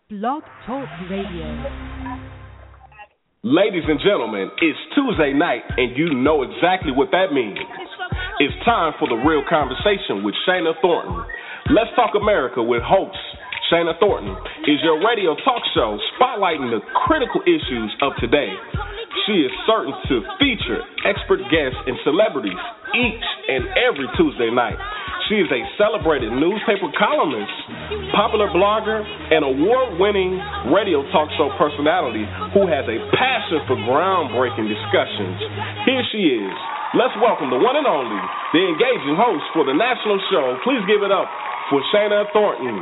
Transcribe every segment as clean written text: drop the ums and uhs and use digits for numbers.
Blog Talk Radio. Ladies and gentlemen, it's Tuesday night, and you know exactly what that means. It's time for the real conversation with Shana Thornton. Let's Talk America with host Shana Thornton is your radio talk show spotlighting the critical issues of today. She is certain to feature expert guests and celebrities each and every Tuesday night. She is a celebrated newspaper columnist, popular blogger, and award-winning radio talk show personality who has a passion for groundbreaking discussions. Here she is. Let's welcome the one and only, the engaging host for the national show. Please give it up for Shana Thornton.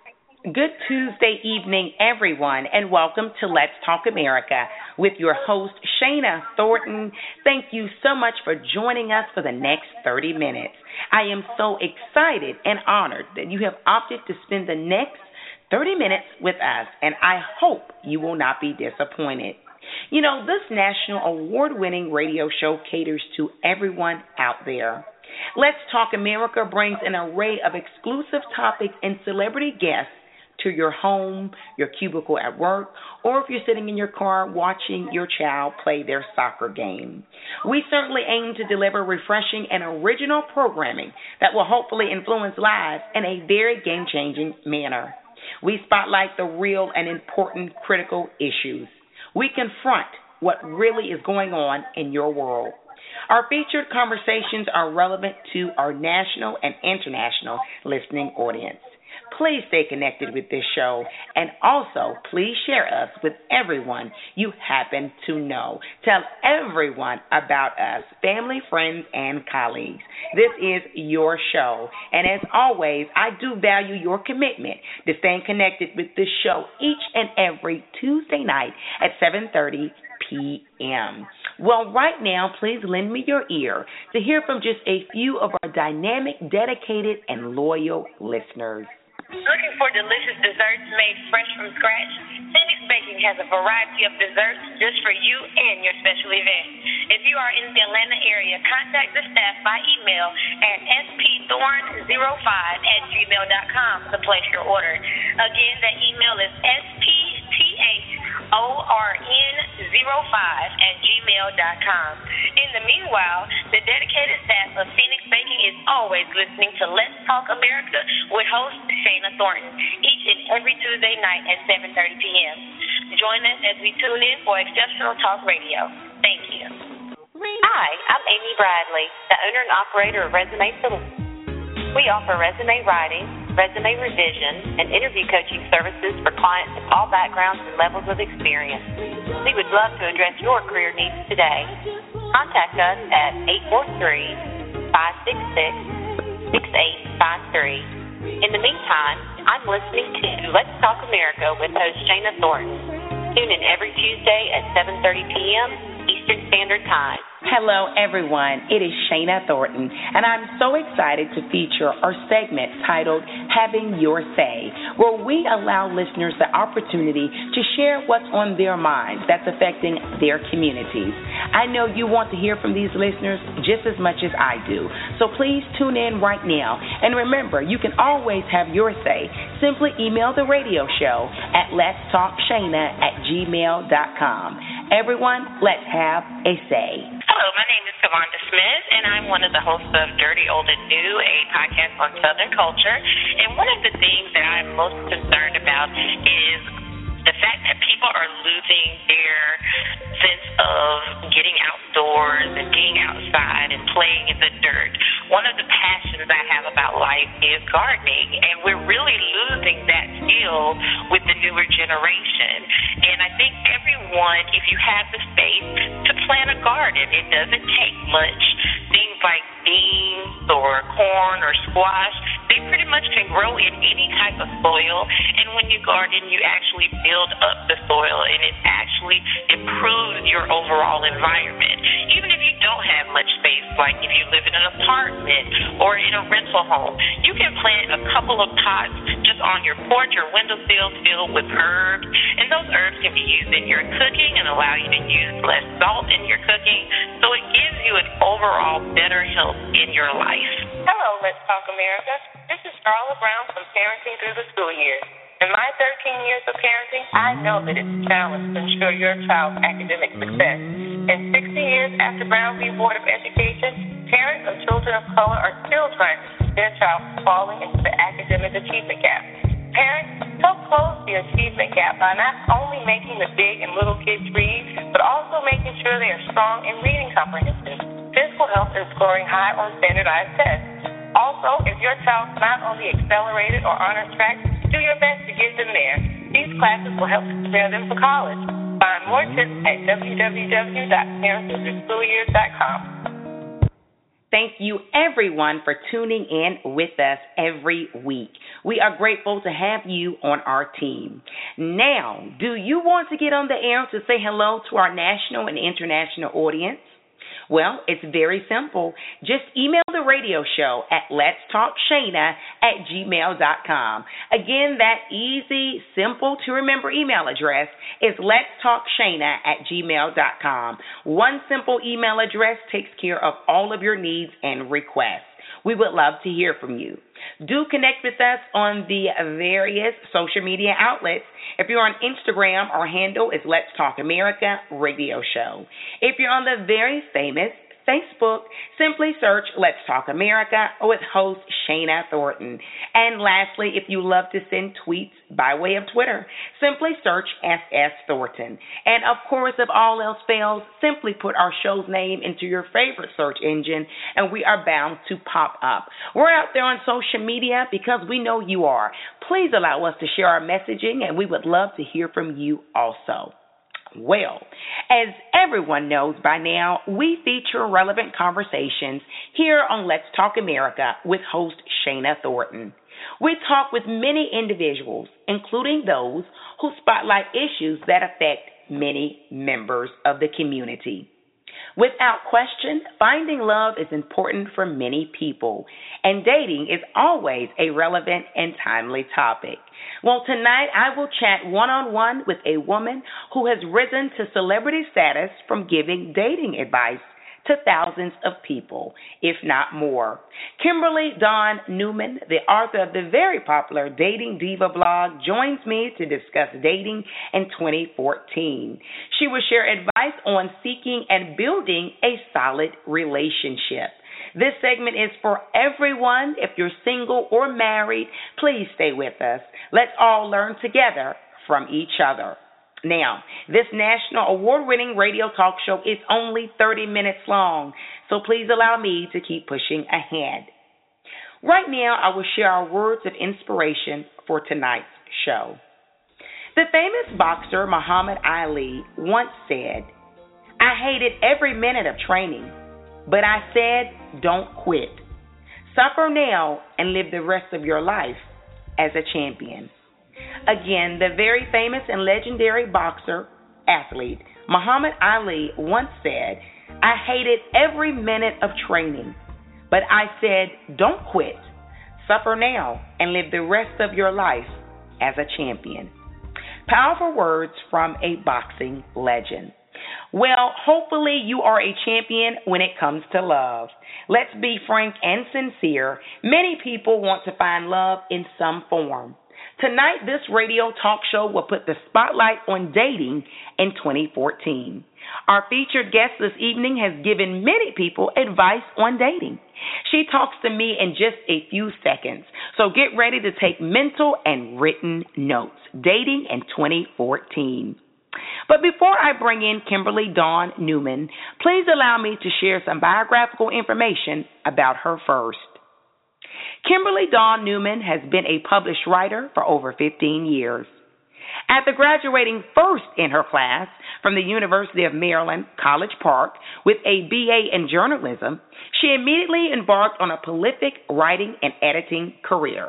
Good Tuesday evening, everyone, and welcome to Let's Talk America with your host, Shana Thornton. Thank you so much for joining us for the next 30 minutes. I am so excited and honored that you have opted to spend the next 30 minutes with us, and I hope you will not be disappointed. You know, this national award-winning radio show caters to everyone out there. Let's Talk America brings an array of exclusive topics and celebrity guests to your home, your cubicle at work, or if you're sitting in your car watching your child play their soccer game. We certainly aim to deliver refreshing and original programming that will hopefully influence lives in a very game-changing manner. We spotlight the real and important critical issues. We confront what really is going on in your world. Our featured conversations are relevant to our national and international listening audience. Please stay connected with this show, and also please share us with everyone you happen to know. Tell everyone about us, family, friends, and colleagues. This is your show, and as always, I do value your commitment to staying connected with this show each and every Tuesday night at 7:30 p.m. Well, right now, please lend me your ear to hear from just a few of our dynamic, dedicated, and loyal listeners. Looking for delicious desserts made fresh from scratch? Phoenix Baking has a variety of desserts just for you and your special event. If you are in the Atlanta area, contact the staff by email at spthorn05@gmail.com to place your order. Again, that email is spthorn05@gmail.com. In the meanwhile, the dedicated staff of Phoenix Baking is always listening to Let's Talk America with host Shana Thornton each and every Tuesday night at 7:30 p.m. Join us as we tune in for exceptional talk radio. Thank you. Hi, I'm Amy Bradley, the owner and operator of Resume Solutions. We offer resume writing, resume revision, and interview coaching services for clients of all backgrounds and levels of experience. We would love to address your career needs today. Contact us at 843-566-6853. In the meantime, I'm listening to Let's Talk America with host Shana Thornton. Tune in every Tuesday at 7:30 p.m. Eastern Standard Time. Hello, everyone. It is Shana Thornton, and I'm so excited to feature our segment titled Having Your Say, where we allow listeners the opportunity to share what's on their minds that's affecting their communities. I know you want to hear from these listeners just as much as I do, so please tune in right now. And remember, you can always have your say. Simply email the radio show at letstalkshana@gmail.com. Everyone, let's have a say. Hello, my name is Tavonda Smith, and I'm one of the hosts of Dirty Old and New, a podcast on Southern culture. And one of the things that I'm most concerned about is the fact that people are losing their sense of getting outdoors and being outside and playing in the dirt. One of the passions I have about life is gardening, and we're really losing that skill with the newer generation. And I think everyone, if you have the space to plant a garden, it doesn't take much. Things like beans or corn or squash, they pretty much can grow in any type of soil. And when you garden, you actually build up the soil, and it actually improves your overall environment. Even if you don't have much space, like if you live in an apartment or in a rental home, you can plant a couple of pots just on your porch or windowsill filled with herbs, and those herbs can be used in your cooking and allow you to use less salt in your cooking, so it gives you an overall better health in your life. Hello, Let's Talk America. This is Charlotte Brown from Parenting Through the School Year. In my 13 years of parenting, I know that it's a challenge to ensure your child's academic success. And 60 years after Brown v. Board of Education, parents of children of color are still trying to keep their child from falling into the academic achievement gap. Parents, help close the achievement gap by not only making the big and little kids read, but also making sure they are strong in reading comprehension. This will help in scoring high on standardized tests. Also, if your child's not on the accelerated or honors track, do your best to get them there. These classes will help to prepare them for college. Find more tips at www.parentswiththeschoolyears.com. Thank you, everyone, for tuning in with us every week. We are grateful to have you on our team. Now, do you want to get on the air to say hello to our national and international audience? Well, it's very simple. Just email the radio show at letstalkshana@gmail.com. Again, that easy, simple to remember email address is letstalkshana@gmail.com. One simple email address takes care of all of your needs and requests. We would love to hear from you. Do connect with us on the various social media outlets. If you're on Instagram, our handle is Let's Talk America Radio Show. If you're on the very famous Facebook, simply search Let's Talk America with host Shana Thornton. And lastly, if you love to send tweets by way of Twitter, simply search SS Thornton. And of course, if all else fails, simply put our show's name into your favorite search engine and we are bound to pop up. We're out there on social media because we know you are. Please allow us to share our messaging and we would love to hear from you also. Well, as everyone knows by now, we feature relevant conversations here on Let's Talk America with host Shana Thornton. We talk with many individuals, including those who spotlight issues that affect many members of the community. Without question, finding love is important for many people, and dating is always a relevant and timely topic. Well, tonight I will chat one-on-one with a woman who has risen to celebrity status from giving dating advice to thousands of people, if not more. Kimberly Dawn Newman, the author of the very popular Dating Diva blog, joins me to discuss dating in 2014. She will share advice on seeking and building a solid relationship. This segment is for everyone. If you're single or married, please stay with us. Let's all learn together from each other. Now, this national award-winning radio talk show is only 30 minutes long, so please allow me to keep pushing ahead. Right now, I will share our words of inspiration for tonight's show. The famous boxer Muhammad Ali once said, "I hated every minute of training, but I said, don't quit. Suffer now and live the rest of your life as a champion." Again, the very famous and legendary boxer, athlete, Muhammad Ali once said, "I hated every minute of training, but I said, don't quit. Suffer now and live the rest of your life as a champion." Powerful words from a boxing legend. Well, hopefully you are a champion when it comes to love. Let's be frank and sincere. Many people want to find love in some form. Tonight, this radio talk show will put the spotlight on dating in 2014. Our featured guest this evening has given many people advice on dating. She talks to me in just a few seconds, so get ready to take mental and written notes. Dating in 2014. But before I bring in Kimberly Dawn Newman, please allow me to share some biographical information about her first. Kimberly Dawn Newman has been a published writer for over 15 years. After graduating first in her class from the University of Maryland, College Park, with a BA in journalism, she immediately embarked on a prolific writing and editing career.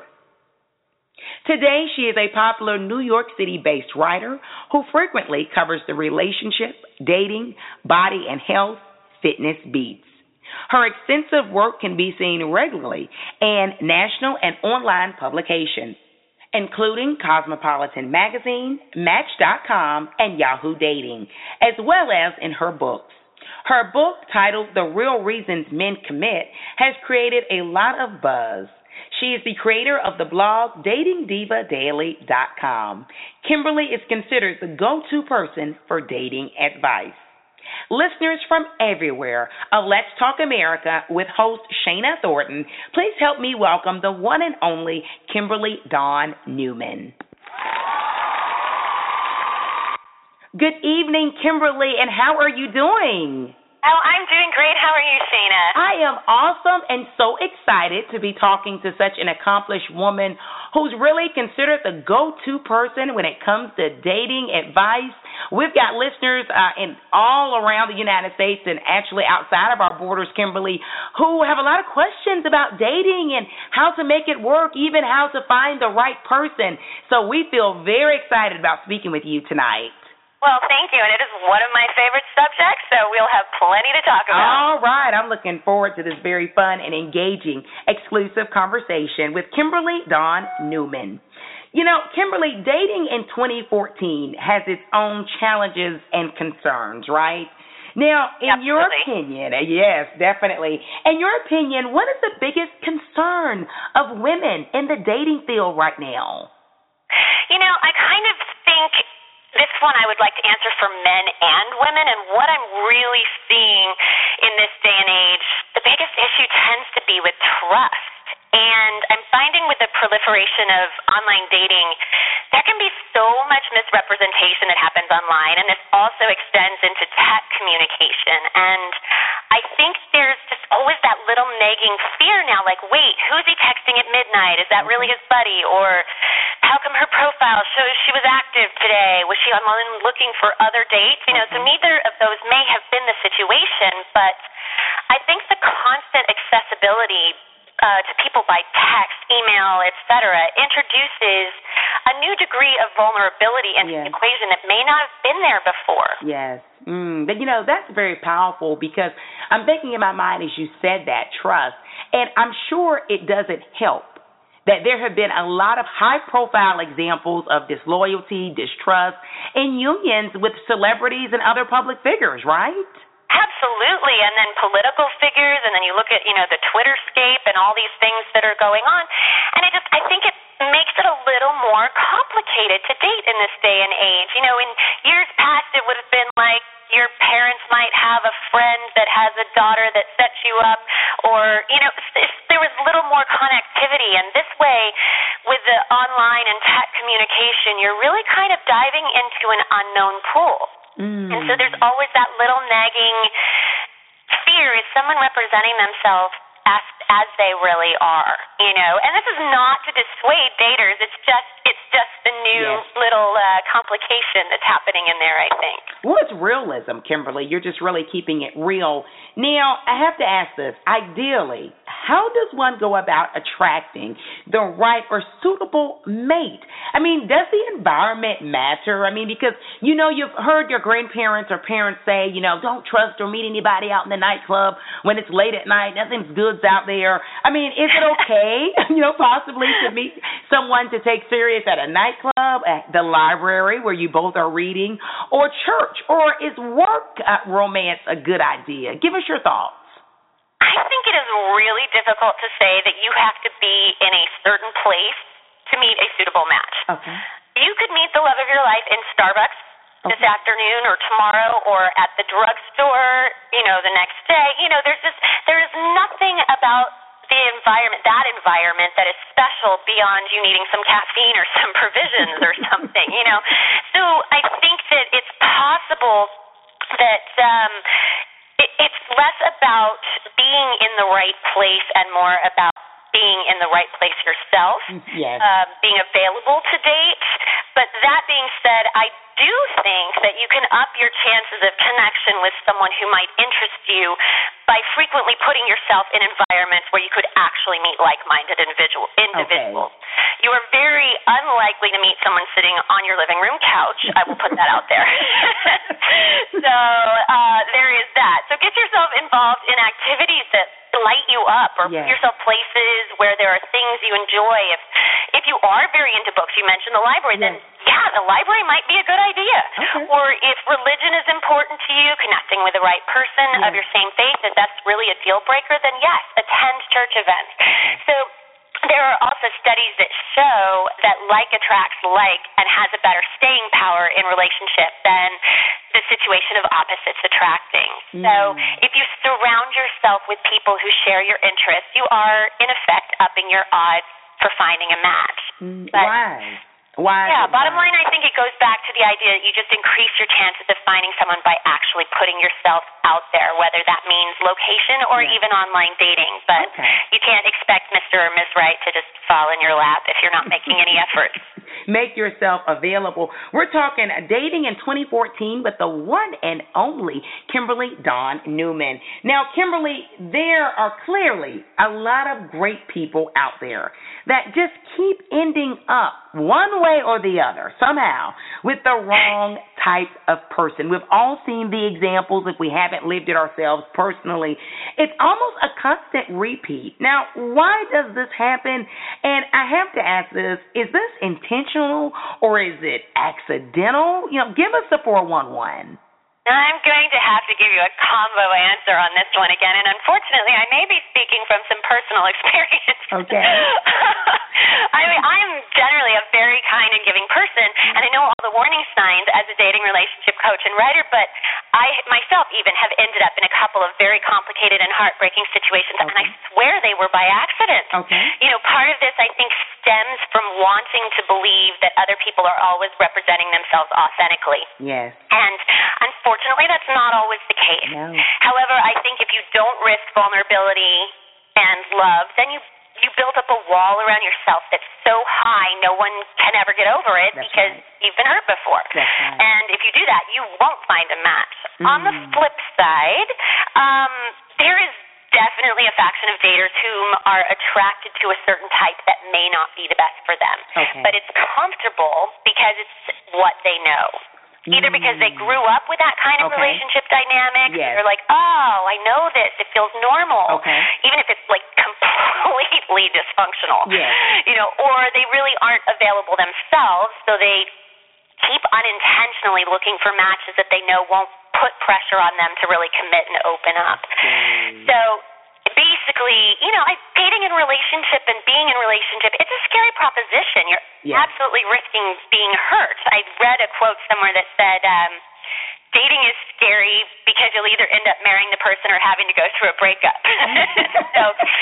Today, she is a popular New York City-based writer who frequently covers the relationship, dating, body and health, fitness beats. Her extensive work can be seen regularly in national and online publications, including Cosmopolitan Magazine, Match.com, and Yahoo Dating, as well as in her books. Her book, titled The Real Reasons Men Commit, has created a lot of buzz. She is the creator of the blog DatingDivaDaily.com. Kimberly is considered the go-to person for dating advice. Listeners from everywhere of Let's Talk America with host Shana Thornton, please help me welcome the one and only Kimberly Dawn Newman. Good evening, Kimberly, and how are you doing? Oh, I'm doing great. How are you, Shana? I am awesome and so excited to be talking to such an accomplished woman who's really considered the go-to person when it comes to dating advice. We've got listeners in all around the United States and actually outside of our borders, Kimberly, who have a lot of questions about dating and how to make it work, even how to find the right person. So we feel very excited about speaking with you tonight. Well, thank you, and it is one of my favorite subjects, so we'll have plenty to talk about. All right. I'm looking forward to this very fun and engaging exclusive conversation with Kimberly Dawn Newman. You know, Kimberly, dating in 2014 has its own challenges and concerns, right? Now, in your opinion, yes, definitely. In your opinion, what is the biggest concern of women in the dating field right now? You know, I kind of think this one I would like to answer for men and women, and what I'm really seeing in this day and age, the biggest issue tends to be with trust. And I'm finding with the proliferation of online dating, there can be so much misrepresentation that happens online, and this also extends into tech communication. And I think there's just always that little nagging fear now, like, wait, who's he texting at midnight? Is that really his buddy? Or how come her profile shows she was active today? Was she online looking for other dates? You know, so neither of those may have been the situation, but I think the constant accessibility to people by text, email, etc., introduces a new degree of vulnerability into the equation that may not have been there before. Yes. But, you know, that's very powerful because I'm thinking in my mind as you said that, trust, and I'm sure it doesn't help that there have been a lot of high-profile examples of disloyalty, distrust, and unions with celebrities and other public figures, right? Absolutely, and then political figures, and then you look at, you know, the Twitterscape and all these things that are going on, and I think it makes it a little more complicated to date in this day and age. You know, in years past, it would have been like your parents might have a friend that has a daughter that sets you up, or, you know, there was a little more connectivity, and this way, with the online and tech communication, you're really kind of diving into an unknown pool. And so there's always that little nagging fear, is someone representing themselves as they really are, you know? And this is not to dissuade daters. It's just the new little complication that's happening in there, I think. Well, it's realism, Kimberly. You're just really keeping it real. Now, I have to ask this. Ideally, how does one go about attracting the right or suitable mate? I mean, does the environment matter? I mean, because, you know, you've heard your grandparents or parents say, you know, don't trust or meet anybody out in the nightclub when it's late at night. Nothing's good's out there. I mean, is it okay, you know, possibly to meet someone to take serious at a nightclub, at the library where you both are reading, or church? Or is work romance a good idea? Give us your thoughts. I think it is really difficult to say that you have to be in a certain place to meet a suitable match. Okay. You could meet the love of your life in Starbucks this afternoon or tomorrow, or at the drugstore, you know, the next day. You know, there is nothing about the environment that is special beyond you needing some caffeine or some provisions or something, you know. So I think that it's possible that it's less about being in the right place and more about being in the right place yourself, being available to date. But that being said, I do think that you can up your chances of connection with someone who might interest you by frequently putting yourself in environments where you could actually meet like-minded individuals. Okay. You are very unlikely to meet someone sitting on your living room couch. I will put that out there. So there is that. So get yourself involved in activities that light you up, or put yourself places where there are things you enjoy. If you are very into books, you mentioned the library, then the library might be a good idea. Okay. Or if religion is important to you, connecting with the right person of your same faith, if that's really a deal breaker, then yes, attend church events. Okay. So there are also studies that show that like attracts like and has a better staying power in relationship than the situation of opposites attracting. So if you surround yourself with people who share your interests, you are, in effect, upping your odds for finding a match. Why? Yeah, bottom line, I think it goes back to the idea that you just increase your chances of finding someone by actually putting yourself out there, whether that means location or even online dating. But you can't expect Mr. or Ms. Right to just fall in your lap if you're not making any efforts. Make yourself available. We're talking dating in 2014 with the one and only Kimberly Dawn Newman. Now, Kimberly, there are clearly a lot of great people out there that just keep ending up one way or the other, somehow, with the wrong type of person. We've all seen the examples if we haven't lived it ourselves personally. It's almost a constant repeat. Now, why does this happen? And I have to ask this, is this intentional or is it accidental? Give us the 411. I'm going to have to give you a combo answer on this one again, and unfortunately, I may be speaking from some personal experience. Okay. I mean, I'm generally a very kind and giving person, and I know all the warning signs as a dating relationship coach and writer, but I myself even have ended up in a couple of very complicated and heartbreaking situations, and I swear they were by accident. Okay. Part of this, I think, stems from wanting to believe that other people are always representing themselves authentically. Yes. And unfortunately, that's not always the case. No. However, I think if you don't risk vulnerability and love, then you build up a wall around yourself that's so high no one can ever get over it because you've been hurt before. That's right. And if you do that, you won't find a match. On the flip side, there is definitely a faction of daters who are attracted to a certain type that may not be the best for them. Okay. But it's comfortable because it's what they know. Either because they grew up with that kind of relationship dynamic, yes. they're like, oh, I know this, it feels normal, even if it's like completely dysfunctional, or they really aren't available themselves, so they keep unintentionally looking for matches that they know won't put pressure on them to really commit and open up. So basically, dating in relationship and being in relationship, it's a scary proposition. You're absolutely risking being hurt. I read a quote somewhere that said, dating is scary because you'll either end up marrying the person or having to go through a breakup. So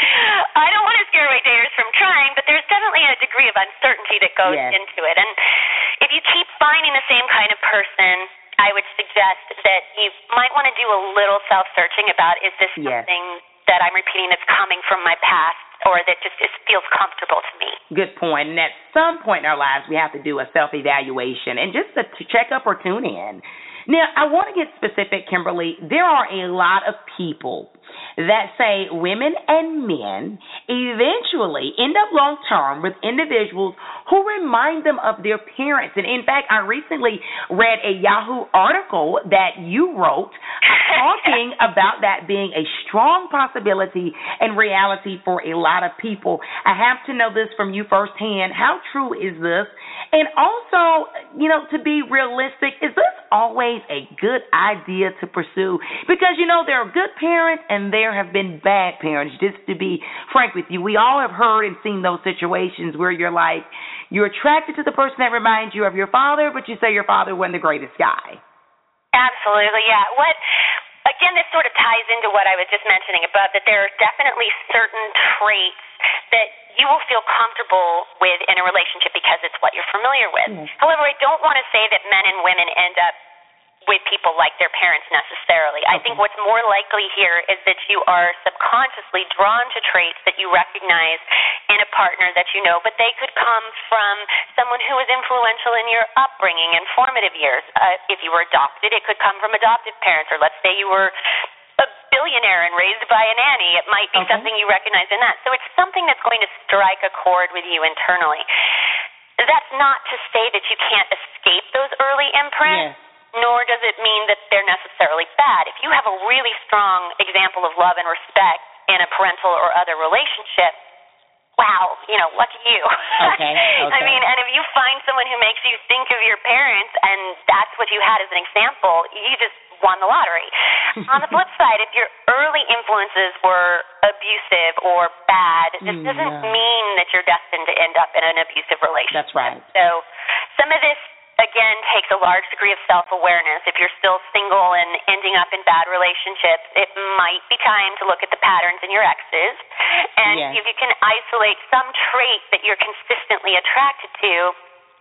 I don't want to scare away daters from trying, but there's definitely a degree of uncertainty that goes into it. And if you keep finding the same kind of person, I would suggest that you might want to do a little self-searching about, is this something that I'm repeating that's coming from my past, or that just feels comfortable to me. Good point. And at some point in our lives, we have to do a self-evaluation and just to check up or tune in. Now, I want to get specific, Kimberly. There are a lot of people that say women and men eventually end up long-term with individuals who remind them of their parents. And, in fact, I recently read a Yahoo article that you wrote talking about that being a strong possibility and reality for a lot of people. I have to know this from you firsthand. How true is this? And also, to be realistic, is this always a good idea to pursue? Because, there are good parents and there have been bad parents, just to be frank with you. We all have heard and seen those situations where you're attracted to the person that reminds you of your father, but you say your father wasn't the greatest guy. Absolutely, yeah. Again, this sort of ties into what I was just mentioning above, that there are definitely certain traits that you will feel comfortable with in a relationship because it's what you're familiar with. However, I don't want to say that men and women end up with people like their parents necessarily. I think what's more likely here is that you are subconsciously drawn to traits that you recognize in a partner that you know, but they could come from someone who was influential in your upbringing and formative years. If you were adopted, it could come from adoptive parents, or let's say you were a billionaire and raised by a nanny. It might be something you recognize in that. So it's something that's going to strike a chord with you internally. That's not to say that you can't escape those early imprints. Nor does it mean that they're necessarily bad. If you have a really strong example of love and respect in a parental or other relationship, wow, lucky you. Okay. I mean, and if you find someone who makes you think of your parents and that's what you had as an example, you just won the lottery. On the flip side, if your early influences were abusive or bad, this doesn't mean that you're destined to end up in an abusive relationship. That's right. So some of this, again, takes a large degree of self-awareness. If you're still single and ending up in bad relationships, it might be time to look at the patterns in your exes and if you can isolate some trait that you're consistently attracted to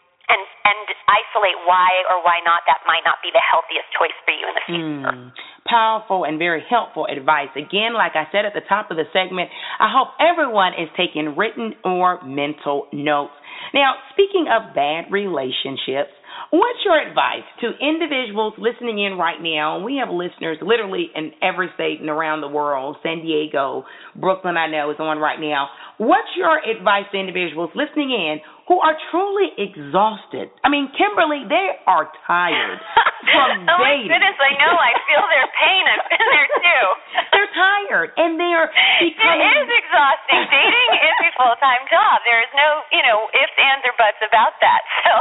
and isolate why or why not that might not be the healthiest choice for you in the future. Powerful and very helpful advice. Again, like I said at the top of the segment, I hope everyone is taking written or mental notes. Now, speaking of bad relationships, what's your advice to individuals listening in right now? We have listeners literally in every state and around the world. San Diego, Brooklyn, I know, is on right now. What's your advice to individuals listening in who are truly exhausted? I mean, Kimberly, they are tired from dating. Oh, my goodness, I know. I feel their pain. I've been there, too. They're tired, and they're becoming... It is exhausting. Dating is a full-time job. There is no, ifs, ands, or buts about that. So,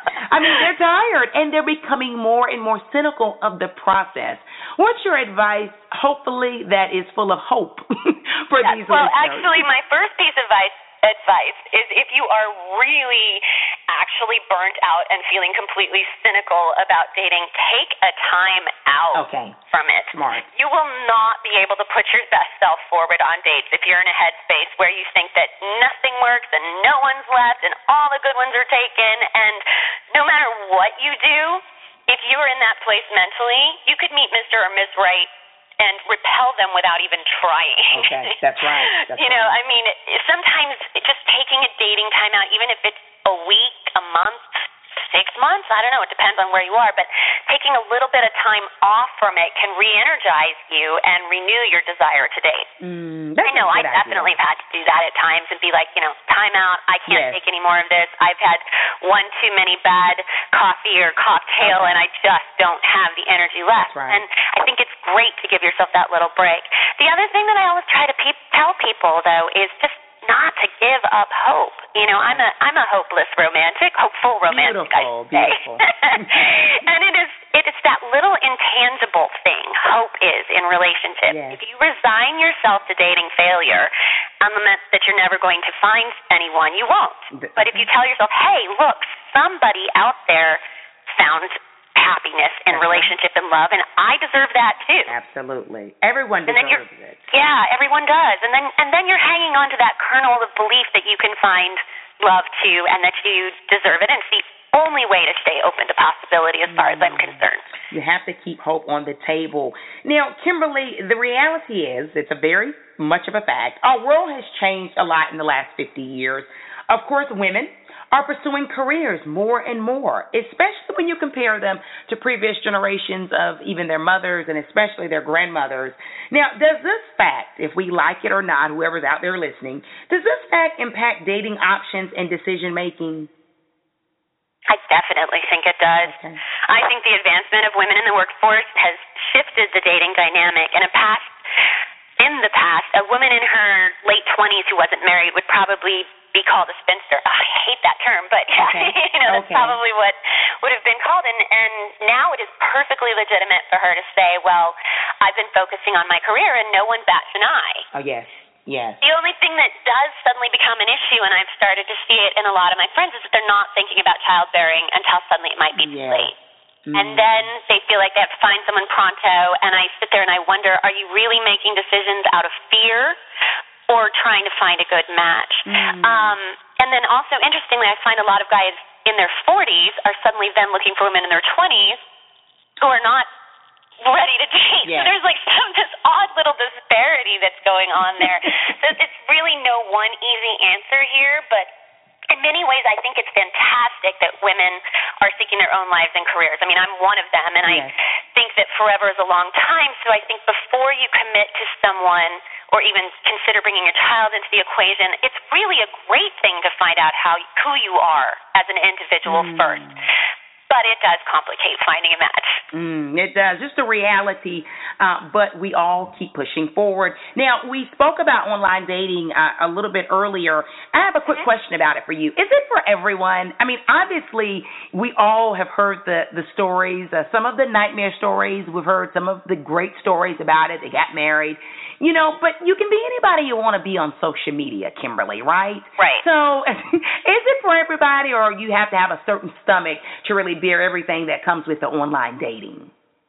I mean, they're tired, and they're becoming more and more cynical of the process. What's your advice, hopefully, that is full of hope for these listeners? Well, actually, my first piece of advice is if you are really actually burnt out and feeling completely cynical about dating, take a time out from it. Smart. You will not be able to put your best self forward on dates if you're in a headspace where you think that nothing works and no one's left and all the good ones are taken, and no matter what you do, if you're in that place mentally, you could meet Mr. or Ms. Right and repel them without even trying. Okay, that's right. I mean, sometimes just taking a dating time out, even if it's a week, a month, 6 months, I don't know, it depends on where you are, but taking a little bit of time off from it can re-energize you and renew your desire to date. I know I definitely have had to do that at times and be like, time out, I can't take any more of this. I've had one too many bad coffee or cocktail and I just don't have the energy left. Right. And I think it's great to give yourself that little break. The other thing that I always try to tell people, though, is just not to give up hope. I'm a hopeless romantic, hopeful romantic. Beautiful. And it is that little intangible thing hope is in relationships. Yes. If you resign yourself to dating failure on the meant that you're never going to find anyone, you won't. But if you tell yourself, hey, look, somebody out there found happiness and relationship and love, and I deserve that too. Absolutely. Everyone deserves it. Yeah, everyone does. And then you're hanging on to that kernel of belief that you can find love too and that you deserve it. And it's the only way to stay open to possibility as far as I'm concerned. You have to keep hope on the table. Now, Kimberly, the reality is, it's a very much of a fact, our world has changed a lot in the last 50 years. Of course, women are pursuing careers more and more, especially when you compare them to previous generations of even their mothers and especially their grandmothers. Now, does this fact, if we like it or not, whoever's out there listening, does this fact impact dating options and decision-making? I definitely think it does. Okay. I think the advancement of women in the workforce has shifted the dating dynamic. In the past, a woman in her late 20s who wasn't married would probably be called a spinster. Oh, I hate that term, but that's probably what would have been called. And now it is perfectly legitimate for her to say, well, I've been focusing on my career and no one bats an eye. Oh, yes. The only thing that does suddenly become an issue, and I've started to see it in a lot of my friends, is that they're not thinking about childbearing until suddenly it might be too late. And then they feel like they have to find someone pronto, and I sit there and I wonder, are you really making decisions out of fear or trying to find a good match? And then also, interestingly, I find a lot of guys in their 40s are suddenly then looking for women in their 20s who are not ready to date. So there's like this odd little disparity that's going on there. So it's really no one easy answer here, but in many ways I think it's fantastic that women are seeking their own lives and careers. I mean, I'm one of them, and I think that forever is a long time, so I think before you commit to someone or even consider bringing your child into the equation, it's really a great thing to find out who you are as an individual first. but it does complicate finding a match. It does. Just a reality, but we all keep pushing forward. Now, we spoke about online dating a little bit earlier. I have a quick question about it for you. Is it for everyone? I mean, obviously, we all have heard the stories, some of the nightmare stories. We've heard some of the great stories about it. They got married. But you can be anybody you want to be on social media, Kimberly, right? Right. So is it for everybody, or you have to have a certain stomach to really bear everything that comes with the online dating?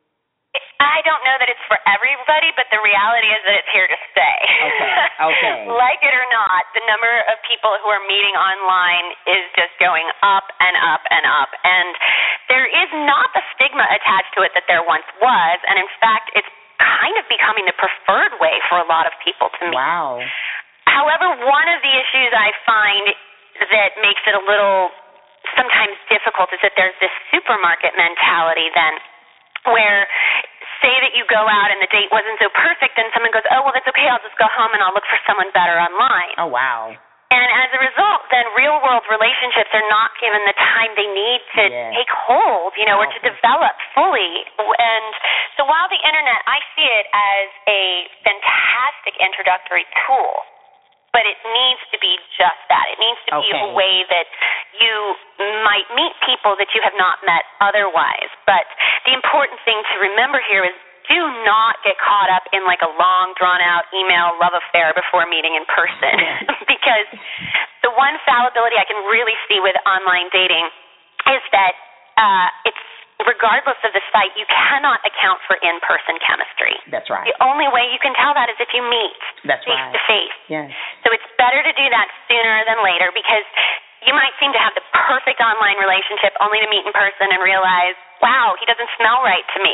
I don't know that it's for everybody, but the reality is that it's here to stay. Okay. Like it or not, the number of people who are meeting online is just going up and up and up. And there is not the stigma attached to it that there once was. And in fact, it's kind of becoming the preferred way for a lot of people to meet. Wow. However, one of the issues I find that makes it a little sometimes difficult is that there's this supermarket mentality then where say that you go out and the date wasn't so perfect and someone goes, oh, well, that's okay, I'll just go home and I'll look for someone better online. Oh, wow. And as a result, then real-world relationships are not given the time they need to take hold, or to develop fully. And so while the Internet, I see it as a fantastic introductory tool, but it needs to be just that. It needs to be a way that you might meet people that you have not met otherwise. But the important thing to remember here is do not get caught up in like a long, drawn-out email love affair before meeting in person. Because the one fallibility I can really see with online dating is that it's regardless of the site, you cannot account for in-person chemistry. That's right. The only way you can tell that is if you meet face-to-face. Yes. So it's better to do that sooner than later because you might seem to have the perfect online relationship only to meet in person and realize, wow, he doesn't smell right to me.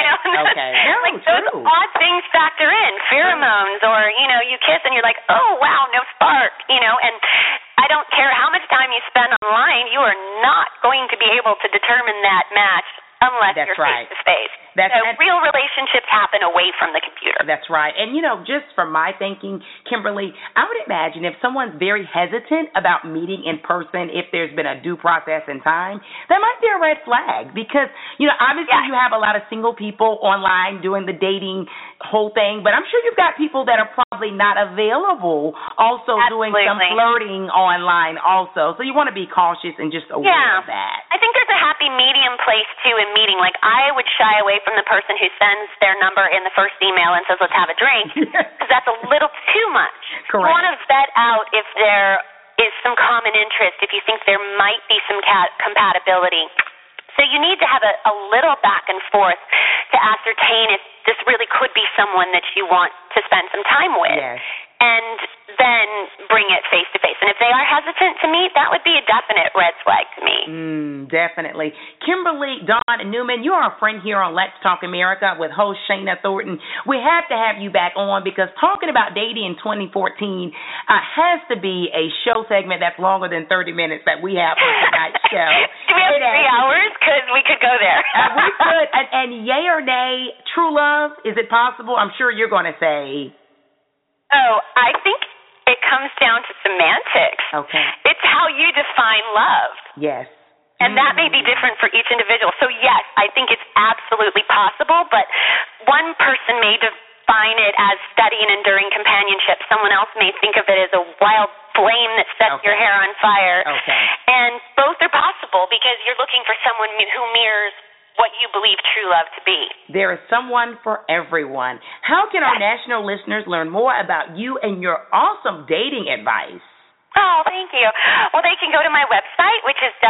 Okay. Those odd things factor in, pheromones, or, you kiss and you're like, oh, wow, no spark, and I don't care how much time you spend online, you are not going to be able to determine that match unless you're face-to-face. Real relationships happen away from the computer. That's right. And, just from my thinking, Kimberly, I would imagine if someone's very hesitant about meeting in person, if there's been a due process in time, that might be a red flag because, obviously you have a lot of single people online doing the dating whole thing, but I'm sure you've got people that are probably not available also doing some flirting online also. So you want to be cautious and just aware of that. I think there's a happy medium place, too, in meeting. Like, I would shy away from the person who sends their number in the first email and says, let's have a drink, because that's a little too much. Correct. You want to vet out if there is some common interest, if you think there might be some compatibility. So you need to have a little back and forth to ascertain if this really could be someone that you want to spend some time with. Yes. And then bring it face-to-face. And if they are hesitant to meet, that would be a definite red flag to me. Definitely. Kimberly Dawn Newman, you are a friend here on Let's Talk America with host Shana Thornton. We have to have you back on because talking about dating in 2014 has to be a show segment that's longer than 30 minutes that we have on tonight's show. Do we have 3 hours? Because we could go there. We could. And yay or nay, true love, is it possible? I'm sure you're going to say... Oh, I think it comes down to semantics. Okay. It's how you define love. Yes. And that may be different for each individual. So, yes, I think it's absolutely possible, but one person may define it as steady and enduring companionship. Someone else may think of it as a wild flame that sets your hair on fire. Okay. And both are possible because you're looking for someone who mirrors what you believe true love to be. There is someone for everyone. How can our national listeners learn more about you and your awesome dating advice? Oh, thank you. Well, they can go to my website, which is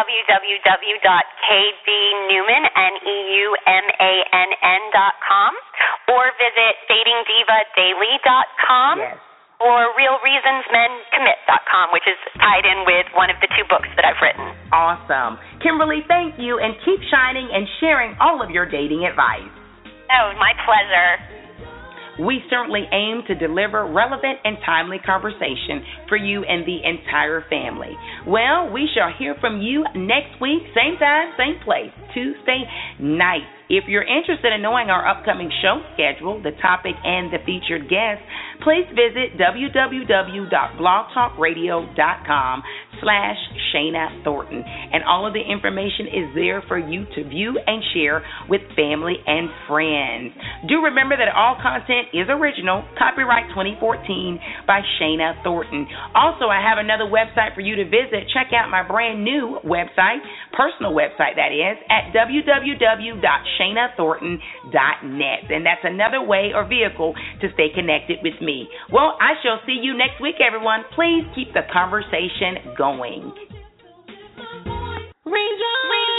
www.kdnewman.com, or visit datingdivadaily.com. Yes. Or realreasonsmencommit.com, which is tied in with one of the 2 books that I've written. Awesome. Kimberly, thank you, and keep shining and sharing all of your dating advice. Oh, my pleasure. We certainly aim to deliver relevant and timely conversation for you and the entire family. Well, we shall hear from you next week, same time, same place, Tuesday night. If you're interested in knowing our upcoming show schedule, the topic, and the featured guests, please visit www.blogtalkradio.com/Shana Thornton. And all of the information is there for you to view and share with family and friends. Do remember that all content is original, copyright 2014 by Shana Thornton. Also, I have another website for you to visit. Check out my brand new website, personal website that is, at www.shanathornton.net. And that's another way or vehicle to stay connected with me. Well, I shall see you next week, everyone. Please keep the conversation going. Ranger.